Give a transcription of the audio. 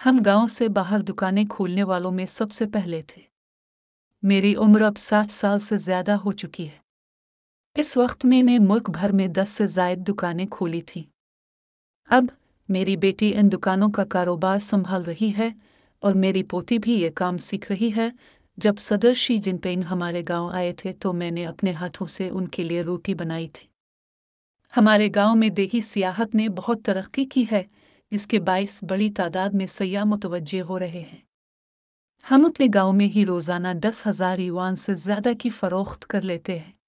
हम गांव से बाहर दुकानें खोलने वालों में सबसे पहले थे। मेरी उम्र अब 60 साल से ज्यादा हो चुकी है। इस वक्त मैंने मुल्क भर में 10 से ज्यादा दुकानें खोली थी। अब मेरी बेटी इन दुकानों का कारोबार संभाल रही है और मेरी पोती भी ये काम सीख रही है। जब सदर शी जिनपिंग हमारे गांव आए थे तो मैंने अपने हाथों से उनके लिए रोटी बनाई थी। हमारे गांव में देही सियाहत ने बहुत तरक्की की है, जिसके बाइस बड़ी तादाद में सयाह मुतवज्जे हो रहे हैं। हम अपने गांव में ही रोजाना 10,000 युआन से ज्यादा की फरोख्त कर लेते हैं।